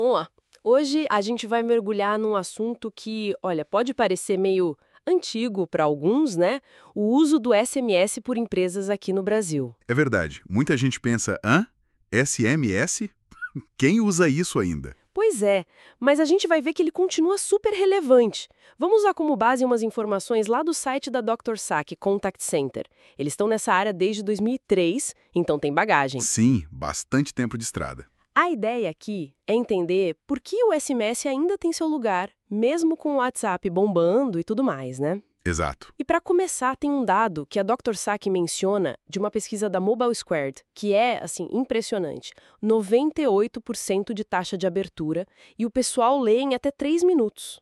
Vamos lá. Hoje a gente vai mergulhar num assunto que, olha, pode parecer meio antigo para alguns, né? O uso do SMS por empresas aqui no Brasil. É verdade. Muita gente pensa, hã? SMS? Quem usa isso ainda? Pois é, mas a gente vai ver que ele continua super relevante. Vamos usar como base umas informações lá do site da Dr. Sack Contact Center. Eles estão nessa área desde 2003, então tem bagagem. Sim, bastante tempo de estrada. A ideia aqui é entender por que o SMS ainda tem seu lugar, mesmo com o WhatsApp bombando e tudo mais, né? Exato. E para começar, tem um dado que a Dr. Sack menciona de uma pesquisa da Mobile Squared, que é, assim, impressionante. 98% de taxa de abertura e o pessoal lê em até 3 minutos.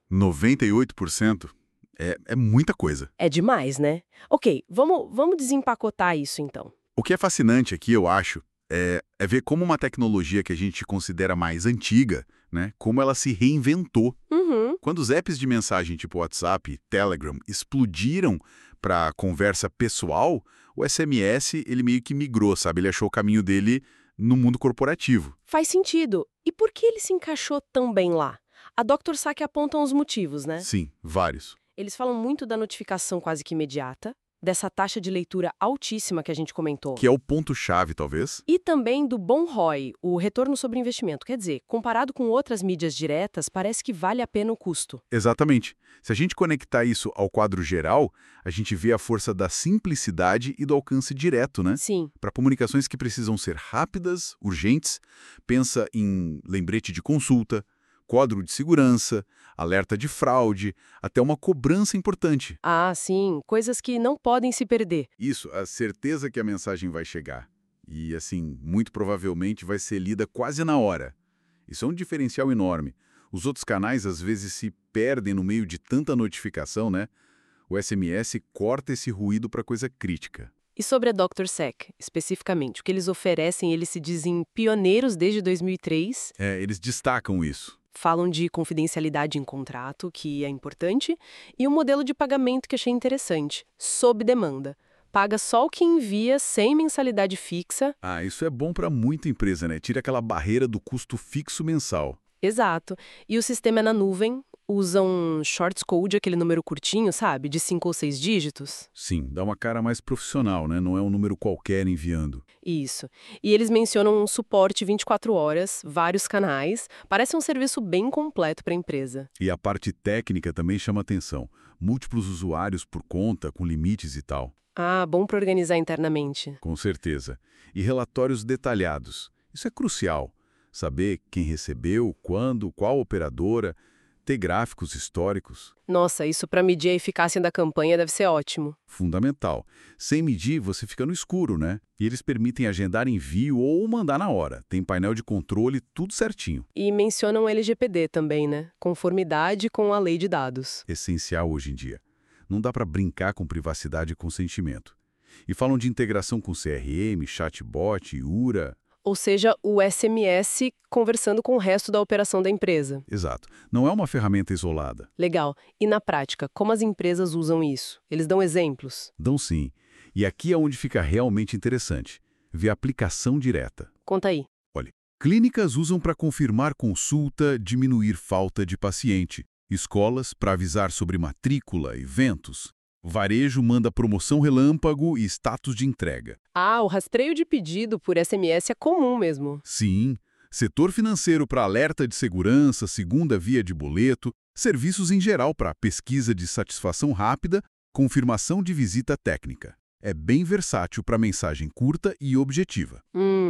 98% é muita coisa. É demais, né? Ok, vamos desempacotar isso então. O que é fascinante aqui, eu acho, é ver como uma tecnologia que a gente considera mais antiga, né, como ela se reinventou. Uhum. Quando os apps de mensagem tipo WhatsApp e Telegram explodiram para conversa pessoal, o SMS ele meio que migrou, sabe? Ele achou o caminho dele no mundo corporativo. Faz sentido. E por que ele se encaixou tão bem lá? A Dr. Sack aponta os motivos, né? Sim, vários. Eles falam muito da notificação quase que imediata, dessa taxa de leitura altíssima que a gente comentou. Que é o ponto-chave, talvez. E também do bom ROI, o retorno sobre investimento. Quer dizer, comparado com outras mídias diretas, parece que vale a pena o custo. Exatamente. Se a gente conectar isso ao quadro geral, a gente vê a força da simplicidade e do alcance direto, né? Sim, Para comunicações que precisam ser rápidas, urgentes, pensa em lembrete de consulta, quadro de segurança, alerta de fraude, até uma cobrança importante. sim, coisas que não podem se perder. Isso, a certeza que a mensagem vai chegar. E, assim, muito provavelmente vai ser lida quase na hora. Isso é um diferencial enorme. Os outros canais, às vezes, se perdem no meio de tanta notificação, né? O SMS corta esse ruído para coisa crítica. E sobre a Dr. Sec, especificamente, o que eles oferecem, eles se dizem pioneiros desde 2003, Eles destacam isso. falam de confidencialidade em contrato, que é importante, e um modelo de pagamento que achei interessante, sob demanda. Paga só o que envia sem mensalidade fixa. Isso é bom para muita empresa, né? Tira aquela barreira do custo fixo mensal. Exato. E o sistema é na nuvem, usa um shorts code, aquele número curtinho, sabe? De 5 ou 6 dígitos. Sim, dá uma cara mais profissional, né? Não é um número qualquer enviando. Isso. E eles mencionam um suporte 24 horas, vários canais. Parece um serviço bem completo para a empresa. E a parte técnica também chama atenção. Múltiplos usuários por conta, com limites e tal. Bom para organizar internamente. Com certeza. E relatórios detalhados. Isso é crucial. Saber quem recebeu, quando, qual operadora, ter gráficos históricos. Nossa, isso para medir a eficácia da campanha deve ser ótimo. Fundamental. Sem medir, você fica no escuro, né? E eles permitem agendar envio ou mandar na hora. Tem painel de controle, tudo certinho. E mencionam LGPD também, né? Conformidade com a lei de dados. Essencial hoje em dia. Não dá para brincar com privacidade e consentimento. E falam de integração com CRM, chatbot, URA. Ou seja, o SMS conversando com o resto da operação da empresa. Exato. Não é uma ferramenta isolada. Legal. E na prática, como as empresas usam isso? Eles dão exemplos? Dão sim. E aqui é onde fica realmente interessante. Ver a aplicação direta. Conta aí. Olha, clínicas usam para confirmar consulta, diminuir falta de paciente. Escolas para avisar sobre matrícula, eventos. Varejo manda promoção relâmpago e status de entrega. O rastreio de pedido por SMS é comum mesmo. Sim, setor financeiro para alerta de segurança, segunda via de boleto, serviços em geral para pesquisa de satisfação rápida, confirmação de visita técnica. É bem versátil para mensagem curta e objetiva.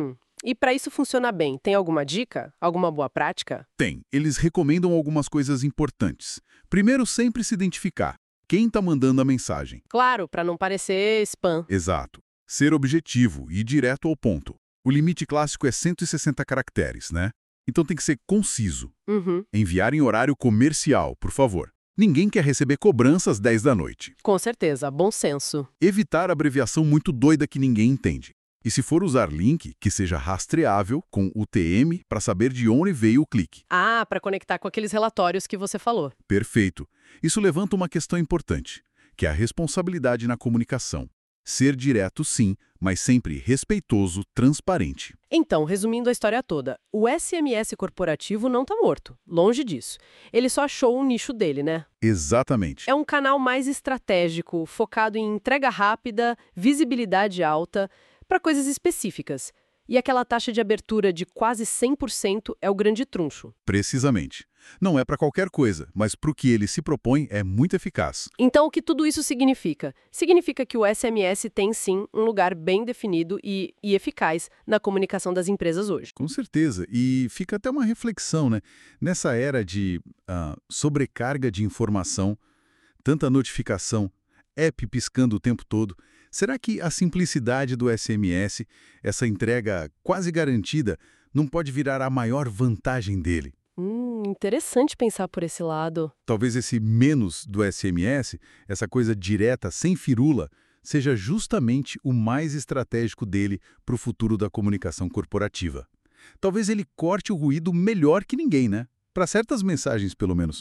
E para isso funcionar bem, tem alguma dica? Alguma boa prática? Tem. Eles recomendam algumas coisas importantes. Primeiro, sempre se identificar. Quem está mandando a mensagem? Claro, para não parecer spam. Exato. Ser objetivo e direto ao ponto. O limite clássico é 160 caracteres, né? Então tem que ser conciso. Enviar em horário comercial, por favor. Ninguém quer receber cobrança às 10 da noite. Com certeza, bom senso. Evitar abreviação muito doida que ninguém entende. E se for usar link, que seja rastreável, com UTM, para saber de onde veio o clique. Para conectar com aqueles relatórios que você falou. Perfeito. Isso levanta uma questão importante, que é a responsabilidade na comunicação. Ser direto, sim, mas sempre respeitoso, transparente. Então, resumindo a história toda, o SMS corporativo não está morto, longe disso. Ele só achou um nicho dele, né? Exatamente. É um canal mais estratégico, focado em entrega rápida, visibilidade alta, para coisas específicas. E aquela taxa de abertura de quase 100% é o grande trunfo. Precisamente. Não é para qualquer coisa, mas para o que ele se propõe é muito eficaz. Então, o que tudo isso significa? Significa que o SMS tem, sim, um lugar bem definido e eficaz na comunicação das empresas hoje. Com certeza. E fica até uma reflexão, né? Nessa era de sobrecarga de informação, tanta notificação, app piscando o tempo todo, será que a simplicidade do SMS, essa entrega quase garantida, não pode virar a maior vantagem dele? Interessante pensar por esse lado. Talvez esse menos do SMS, essa coisa direta, sem firula, seja justamente o mais estratégico dele para o futuro da comunicação corporativa. Talvez ele corte o ruído melhor que ninguém, né? Para certas mensagens, pelo menos.